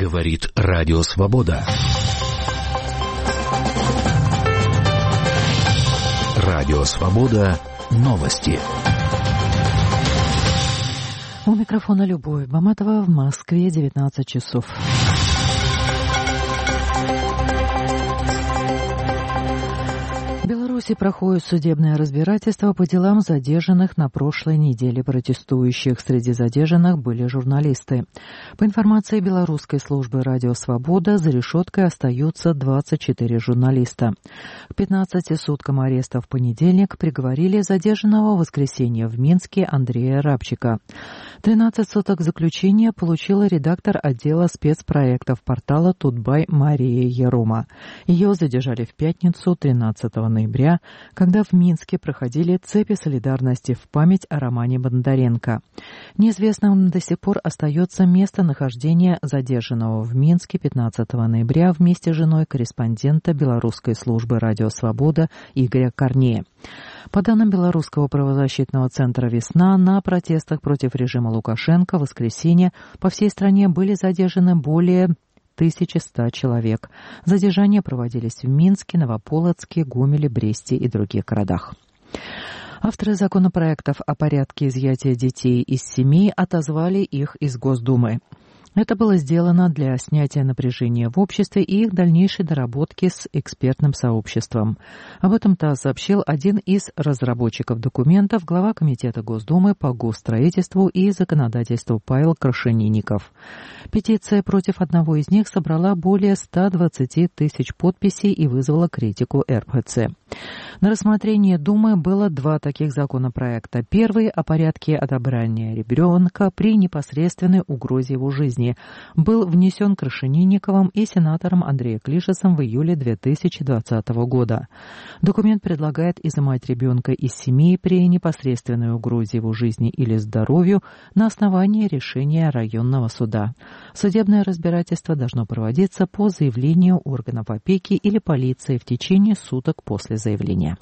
Говорит Радио Свобода. Радио Свобода. Новости. У микрофона Любовь Баматова, в Москве 19 часов. В Беларуси проходит судебное разбирательство по делам задержанных на прошлой неделе протестующих. Среди задержанных были журналисты. По информации белорусской службы «Радио Свобода», за решеткой остаются 24 журналиста. К 15 суткам ареста в понедельник приговорили задержанного в воскресенье в Минске Андрея Рабчика. 13 суток заключения получила редактор отдела спецпроектов портала «Тутбай» Мария Ерума. Ее задержали в пятницу, 13 ноября, когда в Минске проходили цепи солидарности в память о Романе Бондаренко. Неизвестным до сих пор остается местонахождение задержанного в Минске 15 ноября вместе с женой корреспондента белорусской службы «Радио Свобода» Игоря Корнея. По данным Белорусского правозащитного центра «Весна», на протестах против режима Лукашенко в воскресенье по всей стране были задержаны более 1100 человек. Задержания проводились в Минске, Новополоцке, Гомеле, Бресте и других городах. Авторы законопроектов о порядке изъятия детей из семей отозвали их из Госдумы. Это было сделано для снятия напряжения в обществе и их дальнейшей доработки с экспертным сообществом. Об этом ТАСС сообщил один из разработчиков документов, глава Комитета Госдумы по госстроительству и законодательству Павел Крашенинников. Петиция против одного из них собрала более 120 тысяч подписей и вызвала критику РПЦ. На рассмотрении Думы было два таких законопроекта. Первый о порядке отобрания ребенка при непосредственной угрозе его жизни был внесен Крашенинниковым и сенатором Андреем Клишесом в июле 2020 года. Документ предлагает изымать ребенка из семьи при непосредственной угрозе его жизни или здоровью на основании решения районного суда. Судебное разбирательство должно проводиться по заявлению органов опеки или полиции в течение суток после заявления.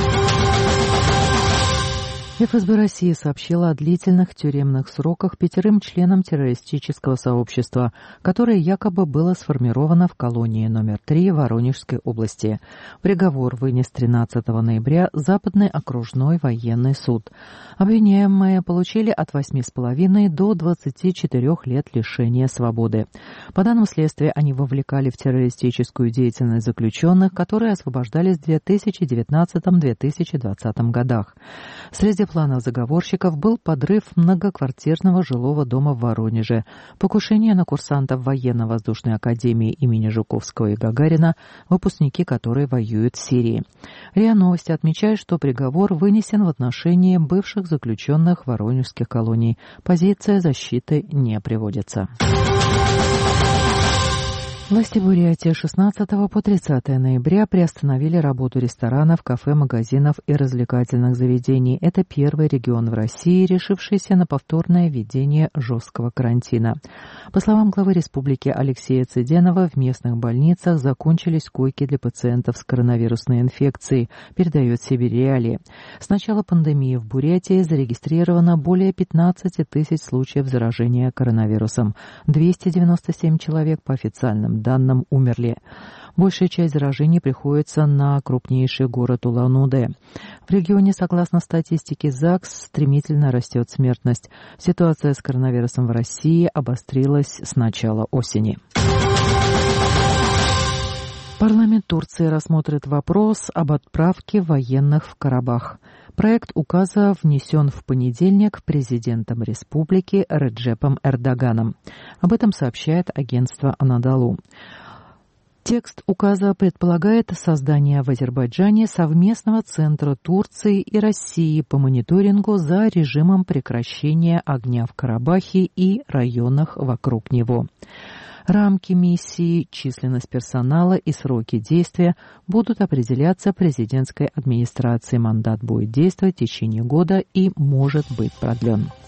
ФСБ России сообщила о длительных тюремных сроках 5 членам террористического сообщества, которое якобы было сформировано в колонии номер 3 Воронежской области. Приговор вынес 13 ноября Западный окружной военный суд. Обвиняемые получили от 8,5 до 24 лет лишения свободы. По данным следствия, они вовлекали в террористическую деятельность заключенных, которые освобождались в 2019-2020 годах. Среди планов заговорщиков был подрыв многоквартирного жилого дома в Воронеже, покушение на курсантов военно-воздушной академии имени Жуковского и Гагарина, выпускники которой воюют в Сирии. РИА Новости отмечает, что приговор вынесен в отношении бывших заключенных воронежских колоний. Позиция защиты не приводится. Власти Бурятии 16 по 30 ноября приостановили работу ресторанов, кафе, магазинов и развлекательных заведений. Это первый регион в России, решившийся на повторное введение жесткого карантина. По словам главы республики Алексея Цыденова, в местных больницах закончились койки для пациентов с коронавирусной инфекцией, передает Сибирь-Реалии. С начала пандемии в Бурятии зарегистрировано более 15 тысяч случаев заражения коронавирусом. 297 человек по официальным данным умерли. Большая часть заражений приходится на крупнейший город Улан-Удэ. В регионе, согласно статистике ЗАГС, стремительно растет смертность. Ситуация с коронавирусом в России обострилась с начала осени. Парламент Турции рассмотрит вопрос об отправке военных в Карабах. Проект указа внесен в понедельник президентом республики Реджепом Эрдоганом. Об этом сообщает агентство Анадолу. Текст указа предполагает создание в Азербайджане совместного центра Турции и России по мониторингу за режимом прекращения огня в Карабахе и районах вокруг него. Рамки миссии, численность персонала и сроки действия будут определяться президентской администрацией. Мандат будет действовать в течение года и может быть продлен.